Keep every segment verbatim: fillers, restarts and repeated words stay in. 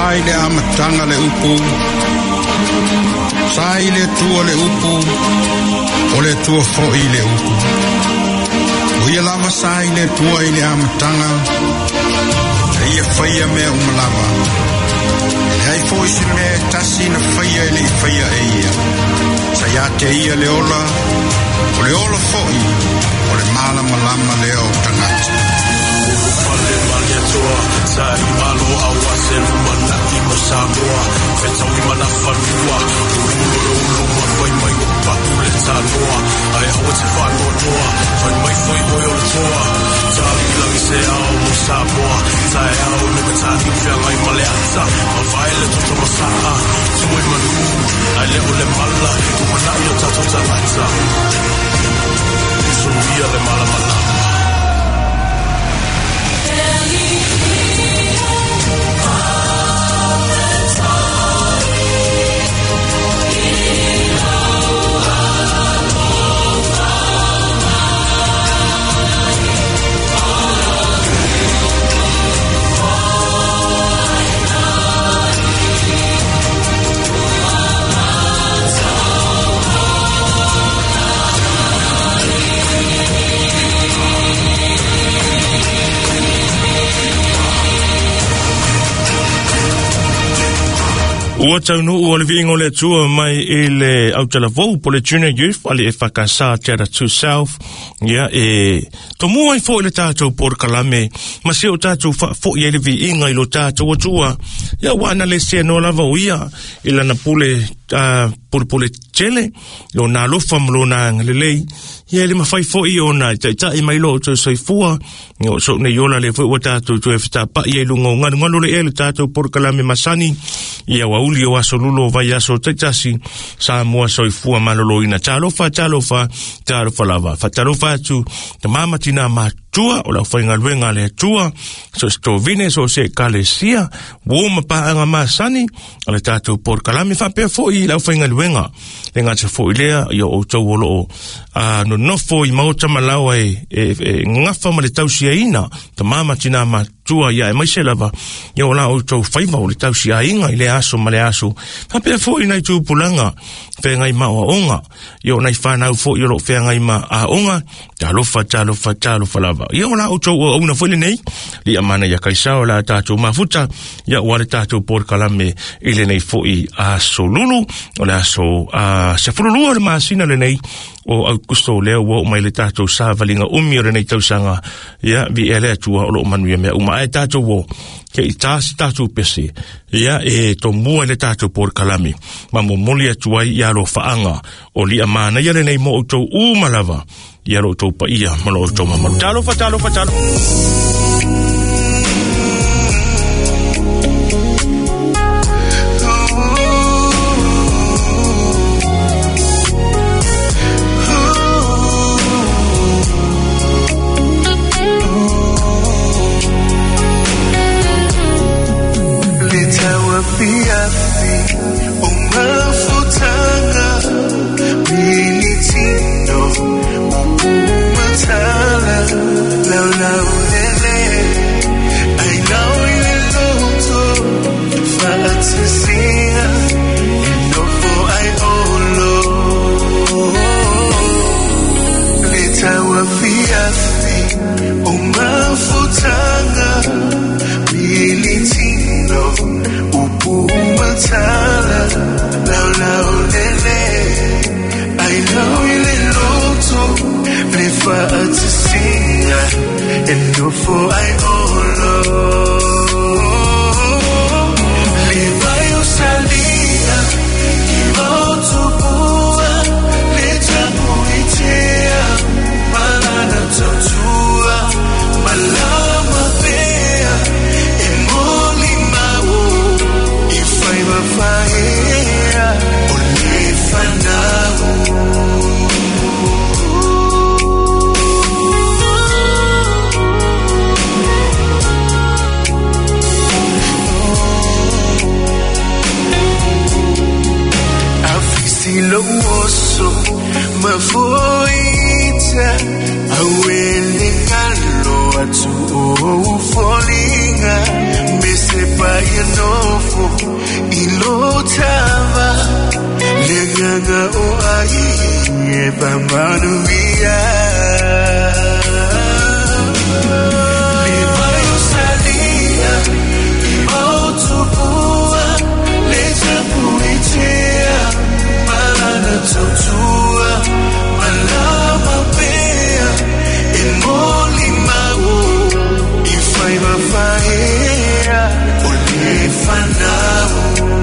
sai le amatanga le upu, sai le tua le upu, o le tua foi le upu. O ia lava sai le tua i le amatanga, e ia whaia mea umalava. E ai foi si me tasi na whaia e le whaia e ia. Sa ia te ia le ola, o le ola foi, o le mala malama le o tangata. Pale malia toa, sai malo awase lumana i mo Samoa, fetau i mana whanua, urumuro uluma whai mai o patu le tanoa, ai hawa te whanua toa, whai mai whai oi o le toa, tali langi se ao mo Samoa, tae ao le matani whia ngai male ata, ma vai le toto masaha, tui manu, ai leo le mala, umana i o tato talata, isuia le mala malama. Ua taunu ua le viingo le tua mai e le Aotearoa po le Junior Youth ali e whakasā te ara to South. Ia e to mua i fo i le tātou por kalame ma se o tātou fo i e le viinga i lo tātou atua. Ia wana le se no lava uia i lana pule uh, pule pule tele lo na lofa mlo na ngalelei. Ia le mawhai fo i o na tai tai mai lo to soifua. Ngo so ne yola le fo o tātou tu e whita pa i e lungo nganu nganu le e le tātou por kalame masani. Ia wa uli o aso lulo vai aso taitasi sa mua soifua malolo ina talofa talofa talofa lava fa talofa tu te mama tina matua o la whainga luenga le tua so sto vine so se kalesia woma pa anga masani ale tātou por kalame fa pe fo i la whainga luenga le ngata fo i lea i o tau olo o a no nofo i mauta malawa e, e, e ngafa ma le tausia ina te mama tina matua tua ia e mai se lava ia o la o tau whaiva o le tau si a inga i le aso ma le aso ha pia fo i nai tu pulanga whengai ma o onga ia o nai whanau fo i o lo whengai ma a onga talofa talofa talofa lava ia o la o tau o una fwile nei li amana ia kaisao la tātou mafuta ia o le tātou por kalame i le nei fo i aso lulu o le aso a se fululua le maasina le nei o Augusto leo o mai le tātou sa valinga umi o le nei tausanga ia vi ele atua o lo manuia mea uma e tātou o ke i tāsi tātou pese ia e to mua le tātou por kalame ma mo moli atua ia lo faanga o li amana ia le nei mo o tau umalava ia lo tau pa ia ma lo tau mamaru talo fa talo fa talo Mafuita awele ngalo atu o folinga me sepa ia novo ilotava leganga o ai e bambanu via le vai salia i autobua le tapuitea malana tautua malama pea e moli mau i fai mafaea o le fanau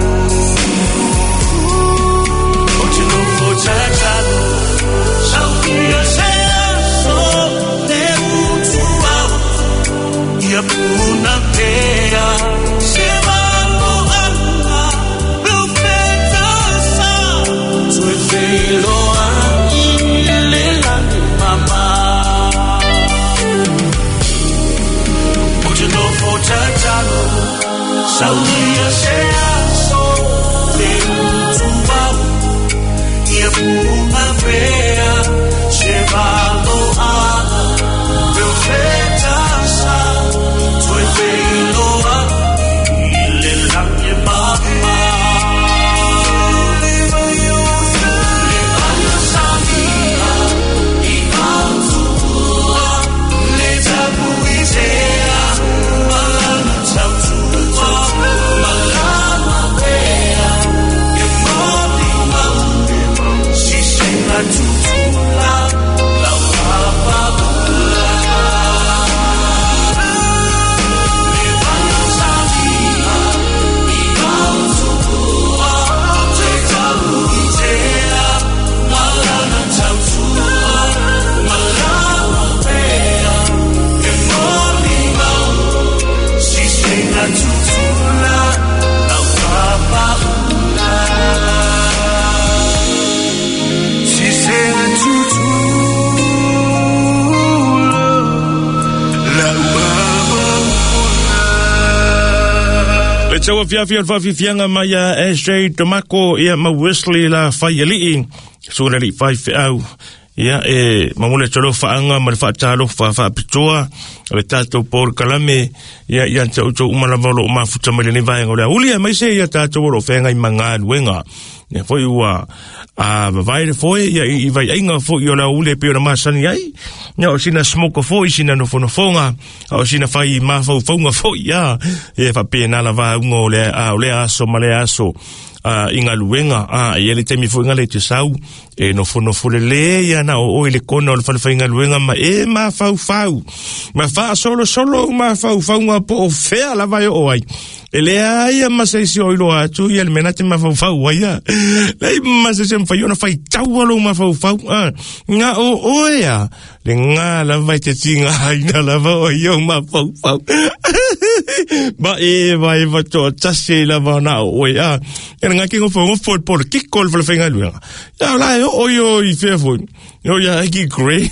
o te no fotacalo saukia sea so te utuau ia puna pea se malo anga eu petasa sui feilo Tachalo, saudia sea so te utuau ia puna pea se valo ana eu fetasa tue feiloa i le lange mama le vaio saudia i autua le tapuitea tutula la papa le vaya salia i autua te taluitea malana tautula malana pea e moli mau si sena tutula la papa Tawa fiafi al fafi fianga mai a S J Tomako ia ma Wesley la fai ali sura li fai au ia e mamule tolo faanga ma fa talo fa fa pitoa le tato por kalame ia ia tau tau umala volo ma futa mai ni vai ngora uli mai se ia tato ro fenga i manga wenga ne foi ua a vai foi ia i vai inga foi ola ule pe na masani ai ne o sina smoke foi sina no fono fonga o sina fai ma fo fonga foi ia e fa pena la va ungo le a le aso male aso a inga luenga a ele temi foi ngale te sau e no fono fole le ia na o ele kono le fa inga luenga ma e ma fau fau ma fa solo solo ma fau fau nga po fea la vai o ai ele ai ma se si o lo atu e ele menate ma fau fau ai lei ma se sem fai ona fai tau lo ma fau fau nga o o ia le nga la vai te tinga ai na la va o yo ma fau fau ba e vai va to tasi la va na o ia nga ki ngo fo fo por ki kol fo fenga luenga ya la o yo i fe fo yo ya ki grey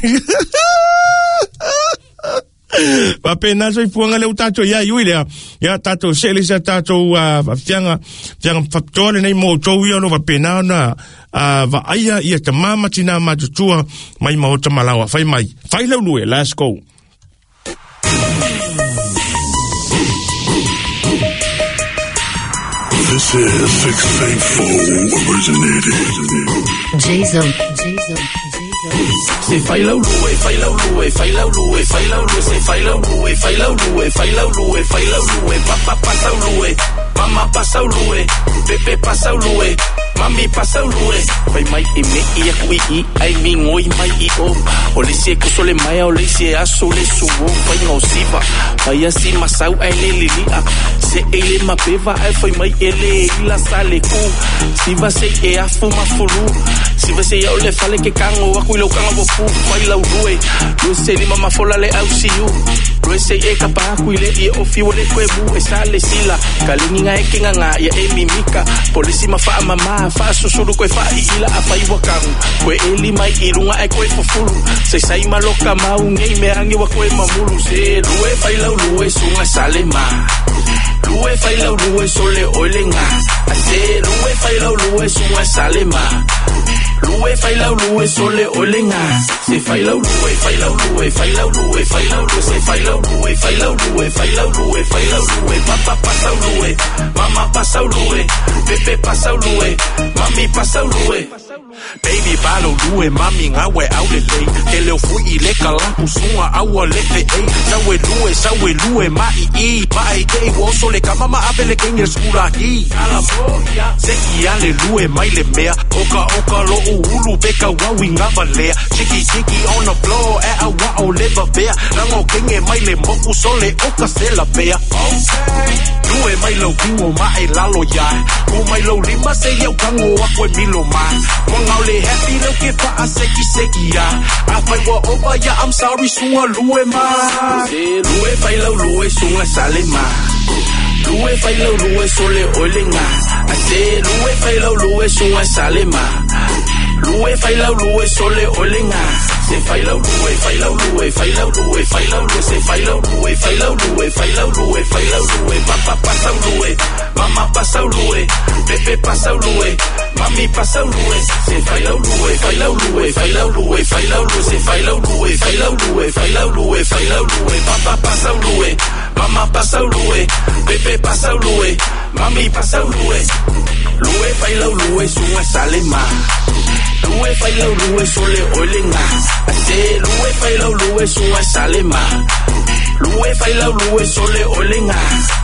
pa pena so i puanga le utato ya yuile ya tato sele sa tato a fianga fianga factore nei mo to yo no va pena na a va aya ia te mama tina ma tua mai ma ota malawa fai mai fai le lue let's go. This is six Thankful originated. J-Zone, J-Zone, J-Zone. Say fai lau lue, fai lau lue, fai lau lue, fai lau lue, say fai lau lue, fai lau lue, fai lau lue, fai lau lue, papa pasa lue, mama pasa lue, pepe pasa lue, mami pasa lue, fai mai e me ia kui i, ai mi ngoi mai i o, o le sie kuso le mai o le sie aso le suwo, fai ngau siva, fai asi masau ai le lilia, se ele mapeva ai fai mai ele ila sale ku, siva se e afu mafuru, siva se ia o le fale ke kango aku ilo kango bofu, fai lau rue, rue se lima mafola le au siu, rue se e kapa aku ile i o fiu le kwebu, e sale sila, kalingi nga e kinga nga ia e mimika, polisi mafaa mama, faa susuru koe faa i ila a fai wakangu, koe eli mai i runga e koe fufuru, se sai maloka mau ngei me angi wa koe mamulu, se rue fai lau rue sunga sale ma, Lue fai lau lue sole oile nga. Ase lue fai lau lue sunga sale ma. Lue fai lau lue sole oile nga. Se fai lau lue, fai lau lue, fai lau lue, fai lau lue, se fai lau lue, fai lau lue, fai lau lue, fai lau lue, papa pasa lue, mama pasa lue, pepe pasa lue, mami pasa lue. Baby balo lue, mami ngawe au le lei. Ke leo fui i le kalampu sunga aua le te ei. Sawe lue, sawe lue, mai i, mai kei woso le kamama ape le kenye skura hi. California, seki ale lue, mai le mea. Oka oka lo ulu, beka wawi ngava lea. Chiki chiki on the floor, e a wao leva bea. Rango kenye mai le moku sole oka se la bea. Okay. Lue mai lo kingo mai lalo ya. Ku mai lo lima se yau kango akwe milo mai. Wangau le happy lo ke pa a seki seki ya. I fight wa over ya, I'm sorry sunga lue mai. Lue fai lau lue sunga sale mai. Lue fai lau lue sole oile nga. I say lue fai lau lue sunga sale mai. Lue fai lau lue sole oile nga. Se fai lau lue, fai lau lue, fai lau lue, fai lau lue, se fai lau lue, fai lau lue, fai lau lue, fai lau lue, papa pasa lue, mama pasa lue, pepe pasa lue, mami pasa lue, se fai lau lue, fai lau lue, fai lau lue, fai lau lue, se fai lau lue, fai lau lue, fai lau lue, fai lau lue, papa pasa lue, mama pasa lue, pepe pasa lue, mami pasa lue, lue fai lau lue, sunga sale ma. Lue fai lau lue sole oile nga. Ase lue fai lau lue sunga sale ma. Lue fai lau lue sole oile nga.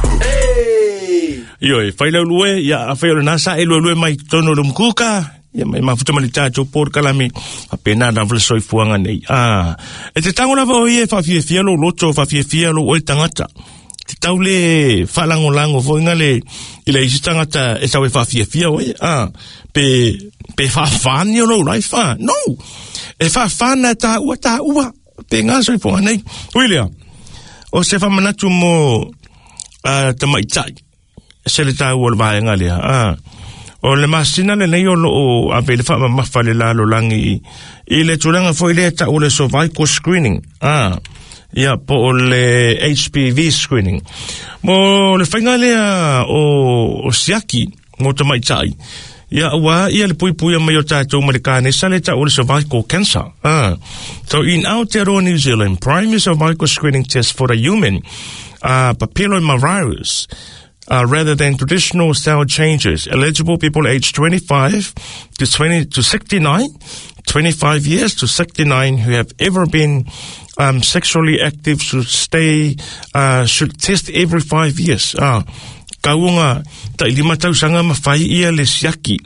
Hey! Ioi, fai lau lue, ia a fai ora nasa e lue lue mai tono lumkuka. Ia mai mafuta malita cho por kalami. A pena na vle soi fuanga nei. Ah, e te tango lava o ie fa fie fia lo loto, fa fie fia lo oi tangata. Te tau le whalango lango fo inga le ila isi tangata e tau e fa fie fia oi. Ah, pe... pe fa fani o lo lai fa no e fa fana ta ua ta ua pe nga so fo nei William o se fa manatu mo a te mai tai se le ta o va nga le ah o le masina le nei o lo a pe le fa ma fa le la lo langi i le tulanga fo ile ta o le cervical screening ah ia po le H P V screening mo le fa nga le o o siaki mo te mai tai ia wa ia le pui pui mai o tātou Marikane sa le ta o le cervical cancer. Ah. So in Aotearoa, New Zealand, primary cervical screening test for the human uh, papillomavirus uh, rather than traditional style changes. Eligible people aged twenty-five to twenty to sixty-nine, twenty-five years to sixty-nine who have ever been um, sexually active should stay, uh, should test every five years. Ah. Kaunga ta lima tau sanga mawhai ia le siaki.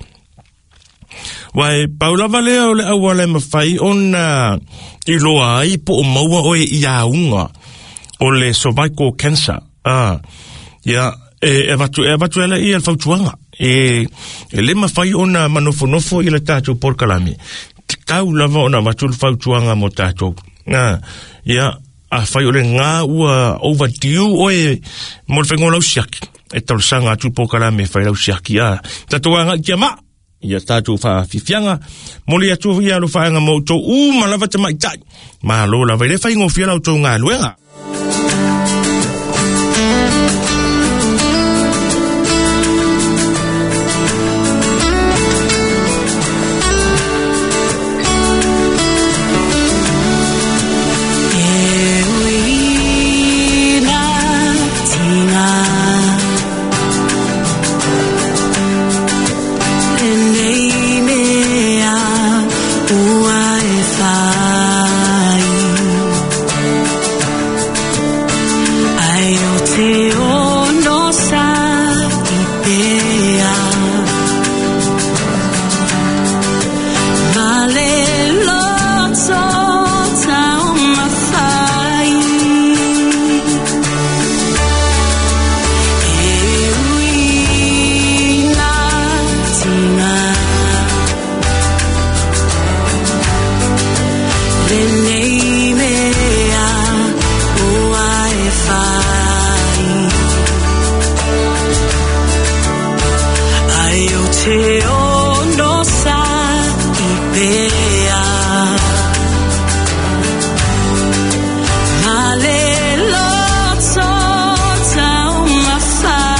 Wai paulawa lea o le awale mawhai on uh, i loa ai po o maua o e iaunga o le cervical cancer. Ah, ia e, e watu e watu ele ia le fautuanga. E, e le mawhai o na manofo-nofo i le tātou porkalami. Tau lava o na watu le fautuanga mo tātou. Ah, ia a whai o le ngā ua overdue o e mo le whengolau siaki. E tau sanga atu pokara me whai lau siaki a. Tatou anga kia ma. Ia tātou wha whiwhianga. Moli atu ia lo whaanga mo tō u malawa te mai tai. Ma lo la vai le whai ngō whia lau tō ngā luenga. Hallelujah, so down my fire.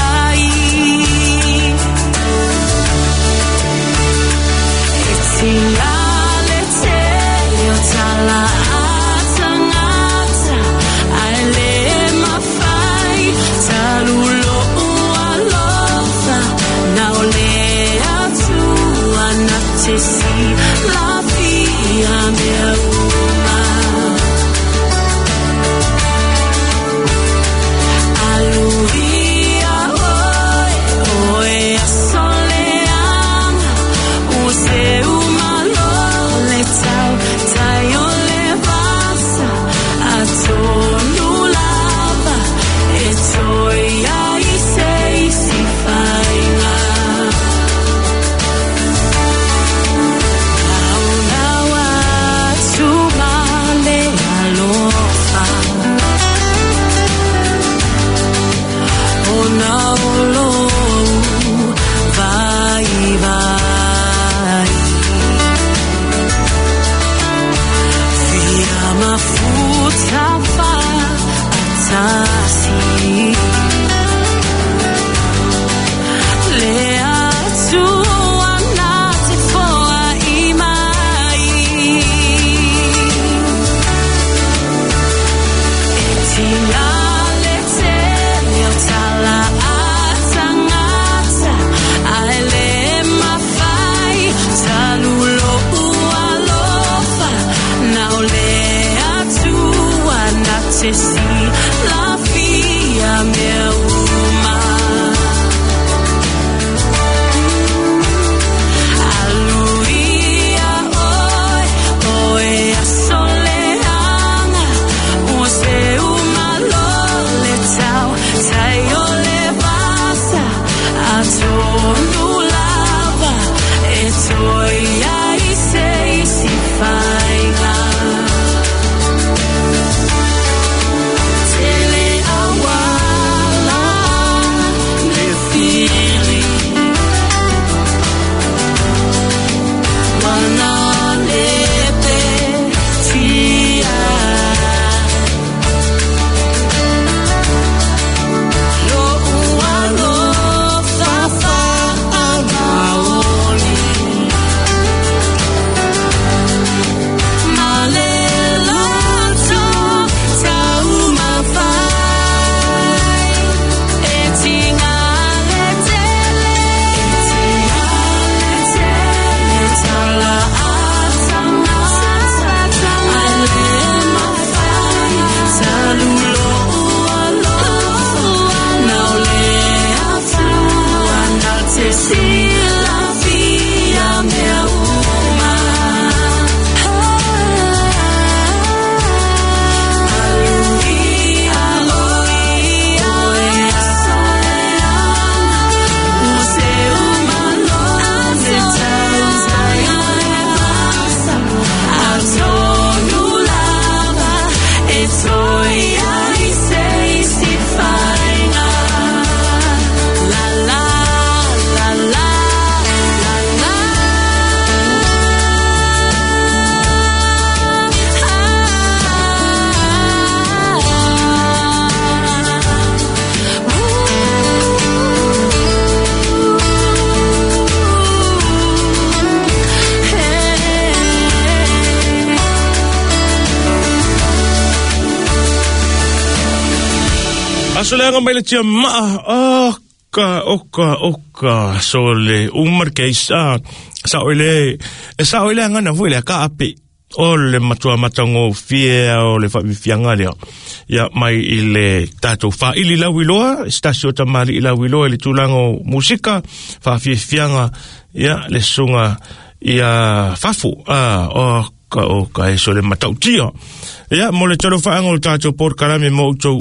Asoleanga mai le tia maa, oka, oka, oka, so le umar keisa, sa oile, e sa oile angana vui le ka api, o le matua matango fia, o le whapifianga lea, ia mai i le tātou wha ili lauiloa, stasio tamari i lauiloa, le tūlango musika, whapifianga, ia le sunga, ia fafu, ah, oka, oka, e so le matautia. Ia, mo le toro whaanga o tātou por karame mo utou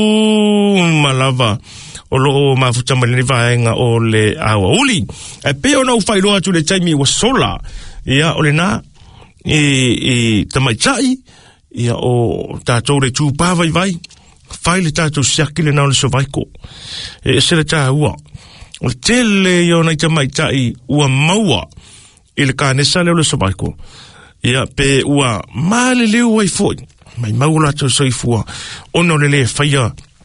umalava o loo mafuta malini vaenga o le awa uli. E pe o nau whailoa tu le taimi wa sola. Ia, o le nā, i, i tamaitai, ia o tātou le tūpā vai vai, whai le tātou siaki le nao le sovaiko. E se le tā ua. O le tele i o nei tamaitai ua maua i le kānesa leo le sovaiko. Ia, pe ua male leo wai foi. Mai maula tau soifua ono le le whaia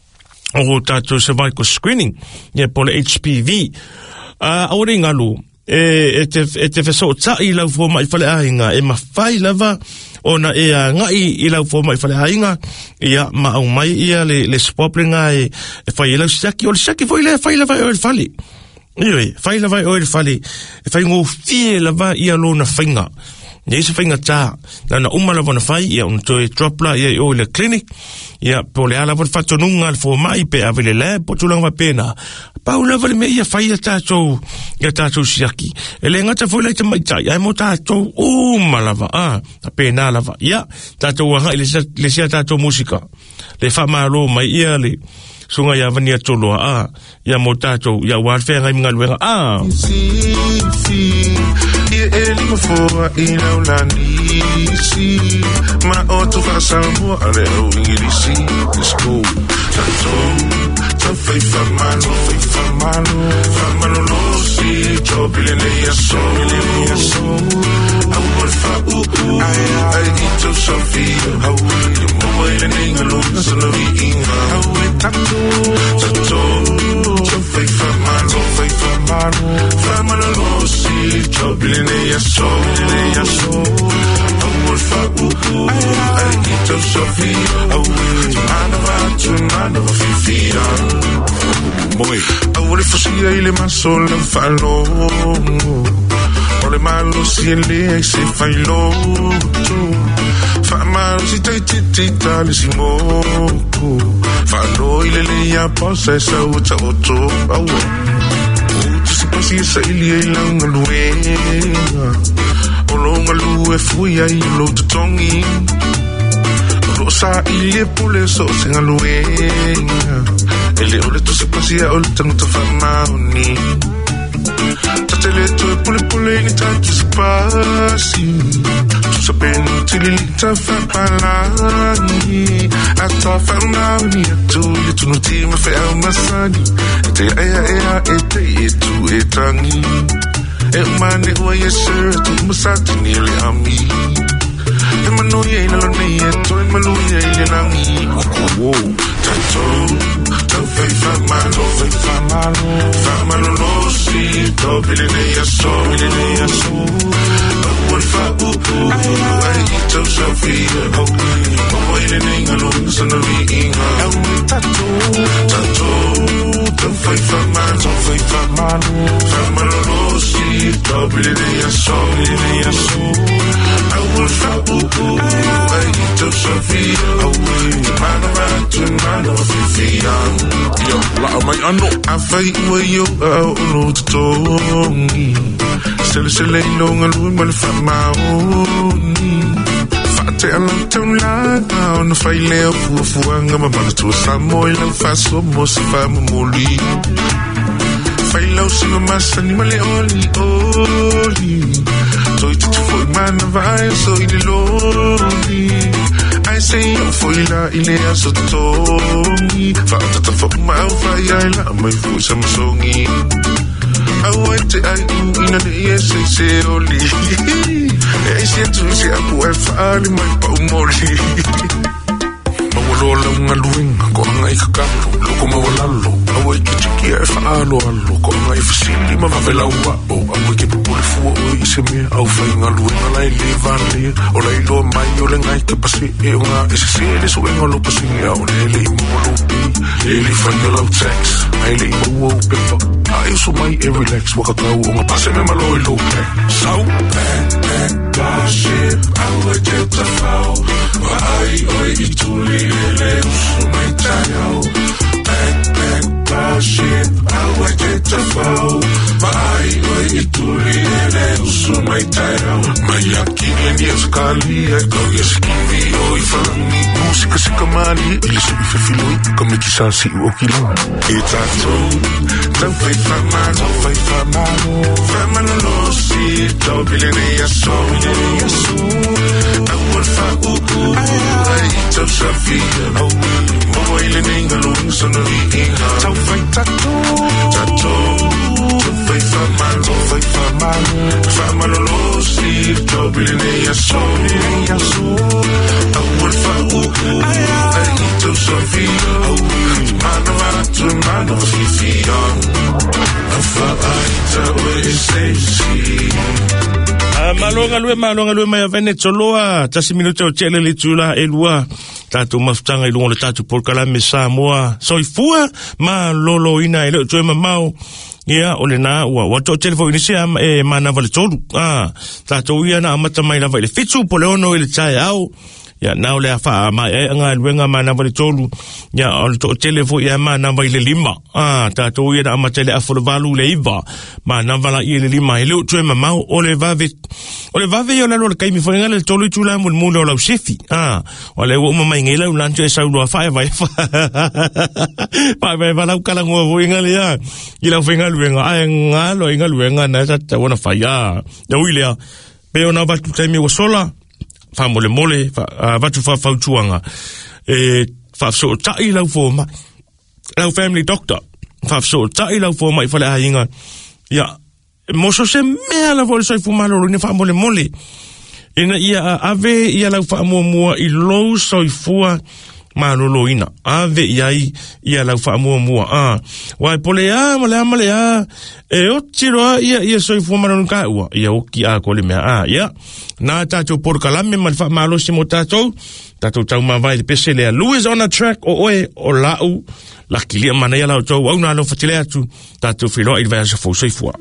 o tātou cervical screening ia po le H P V uh, aore ngalu e, e te, e te wheso tai lau fo mai whale ainga e ma whai lava ona e a ngai i lau fo mai whale ainga ia ma au mai ia le, le spoplinga e, e whai e lau saki o le saki fo i le whai lava o le whale iwe whai lava o le whale e whai ngō fie lava ia lo na whainga ia se whainga tā, nana umala wana whai, ia un toi dropla, ia i o le clinic, ia po le ala wana whatonunga al fo mai pe avile le, po tulanga pēna. Pau lava le me ia whai a tātou, ia tātou siaki. E le ngata fo leita mai tai, ai mo tātou umala wa, ah, a pēna lava. Ia, tātou wanga, le sia tātou musika. Le whamaro mai ia le, sunga ia vani a toloa, ah, ia mo tātou, ia warfea ngai mga luenga, ah. Si, si, ia e lima foa i lau lanisi, ma o tu whasamua ale au ingirisi, let's go. Tātou, tā whai whamalo, whai whamalo, whamalo losi, tō pilene ia so, pilene ia so, au ol whau, ai ai i tau sawhia, au i mua i le neingalo, sana vi inga, au e tātou, tātou, tā whai whamalo, whai whamalo, whamalo losi, tō pilene ia so, pilene ia so, au ol whau, ai i tau sawhia, au i mana watu, mana wawhifia. Moi, au le fosia i le maso le whalongo, o le malo si e le ai se whailoto, whamalo si tai titi tali si moko, whalo i le le ia posa e sa uta oto, au uta si pasi e sa ili e langa luenga, o longa lue fuia i lo tutongi, o sa ili e pule so singa luenga, ele ole tu se pasia ole tangu ta whamaoni, tatele tu e pule pule ni tatu se pasi, tu sa penu tili ta whapalani, a ta whamaoni a tu i tu no ti ma whea masani, e te ea ea e te e tu e tangi, e umane ua ye sir tu masati ni le ami, e manu ye ina lo ne e to e manu ye ina nangi, wow, tatou, Fai famalo, fai famalo, famalo losi, to pilene ia so, pilene ia so, au fa u u, ai i tau sawhia, au i, au i le neingalo, sana vi inga, au i tatou, tatou, to fai famalo, fai famalo, famalo losi, to pilene ia so, pilene ia so, au fa u u, ai i tau Sofia, away, mana ratu, mana fifia. Yo, la mai ano, a fai ua yo, a ono tutongi. Sele sele ilonga lui, male fa maoni. Fate alang taun langa, ono fai leo fua fuanga, mamana tua samoy lang faso mo sa famamuli. Fai lau singa masa ni male oli, oli. Toi titi foi mana vai, soi de loli. Ai sei eu foi lá, ile a sotongi. Fata ta fa mau fai ai la, mai fui samsongi. Au ai te ai u ina de e se se oli. E se tu se a pu e fali mai pa umoli. Mawalola unga luinga, ko anga i kakalo, loko mawalalo. Au ai ki tiki e faalo alo, ko anga i fasili ma vavela ua o. Au ai ke pupule fua o i se mea, au fai nga luinga lai le vale. O lai loa mai o le ngai ke pasi e unga e se se le so enga lo pasingi au le le i molo pi. Le le fai o lau tax, ai le i maua o pepa. Ai uso mai e relax, waka kau unga pase me malo i lo pek. Sau, pek, pek, baship, au ai te tafau. Wa ai oi i tuli e le uso mai taiau. Pek, pek, baship, au ai te tafau. Wa ai oi i tuli e le uso mai taiau. Mai aki le ni e skali e kau i skivi o i whangi. Musika sika mali, ili se i whewhiloi, ka me ki sasi u o kilau. E tatou, tau fai whamano, tau fai whamano. Whamano losi, tau bile nei aso, bile nei aso. Au al whau u, ai tau safi, au moa ile nei ngaluing sono i inga. Tau fai tatou, tatou, tau fai whamano, tau fai whamano. Whamano losi, tau bile nei aso, bile nei aso. Au al whau u, ai tau safi, au mana ratu, mana fifia. Uh, malonga lue, malonga lue mai a vene toloa, tasi minuta o tele le tula e lua, tatu mafutanga i lungo le tatu porkalame Samoa, soifua, ma lolo ina e leo tue mamau, ia ole na ua wato telefo ini sia e mana vale tolu, ah, tatu ia na amata mai lava ile fitu po leono ile tae au, ya nau le afa ma e nga luenga ma na vale tolu ya o to telefo ya ma na vale lima ah ta to ya ma tele afo valu le iva ma na vala ile lima ile tu ma ma o le vave o le vave yo la lo kai mi fo nga le tolu tu la mo mo lo sefi ah o le o ma ngela u lancho e sa lo fa vai fa pa vai vala kala ngo vo nga le ya ila fo nga luenga ai nga lo nga luenga na ta ta wona fa ya ya uile pe ona va tu mi o sola fa mole mole fa uh, vatu fa fautuanga e fa so tai lau fo ma lau family doctor fa so tai lau fo mai fa la inga ya mo so se me la vol so fu malo ni fa mole mole ina ia ave ia lau fa mo mo i lo so fu malo lo ina ave ia ia lau fa mo mo ah wa pole ya mole mole ya e o tiro ia ia so fu malo ka wa ia o ki a ko le me ah ia na tato por kalame mal fa malo simo tato tato tau ma vai pese le Louis on a track o oe o lau la kilia mana ya la to au na lo fatile atu tato filo il va se fo sei fois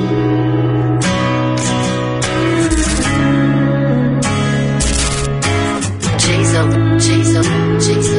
Jason Jason Jason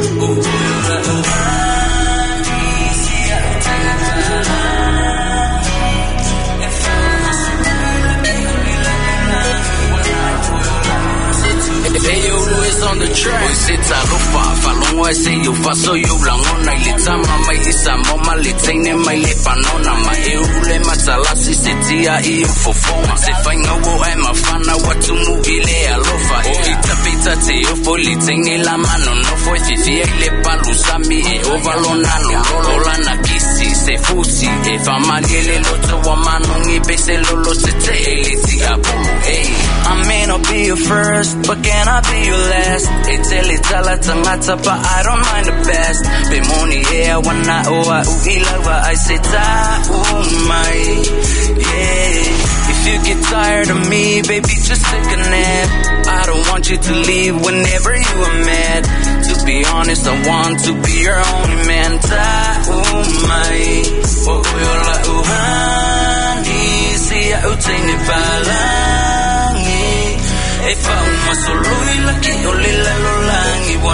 on the track. Sit a lo fa fa lo wa se yo fa so yo la ngona ile tama mai isa mo ma le tene mai le panona ma e ule matsala si setia i fo foma se fa ngo e ma fana watu mu ile alofa o itapita te yo fo le tene la mano no fo fifi ile palusa mi e ovalona lo lo la na kisi se fusi e fa magele lo to wa mano ngi pese lo lo se te ele ti apolo hey I may not be your first but can I be your last Itele tala tangata but I don't mind the best Be money yeah wana oa uhilawa I say ta umai yeah If you get tired of me baby just take a nap I don't want you to leave whenever you are mad To be honest I want to be your only man Ta umai o uyola uhani siya utene palangi E fa uma solo i laki o le la lola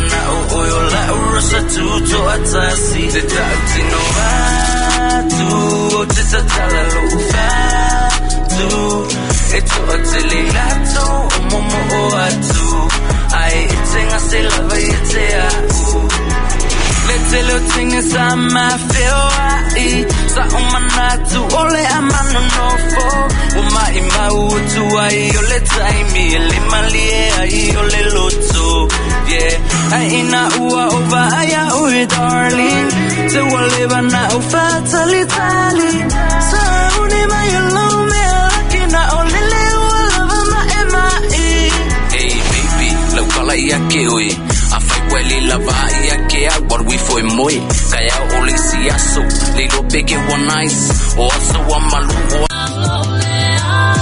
wana o oyo la urosa tu to atasi te ta'atino atu o te tatala lo ufatu e to atele lato o momo o atu ai e te ngase lava i te au le te leo tinga sa ma feo ai sa o manatu o le amano nofo o mai mau tu ai o le taimi e le mali e ai o le loto yeah ai ina ua o va ai a ui darling te wale bana o fatali tali sa uni mai alone me akina o le le ua lava ma e mai hey baby lau kala ia ke oi a fai wele lava ia ke a what we foi moi kaya o le siaso le lo peke one nice o aso wa malu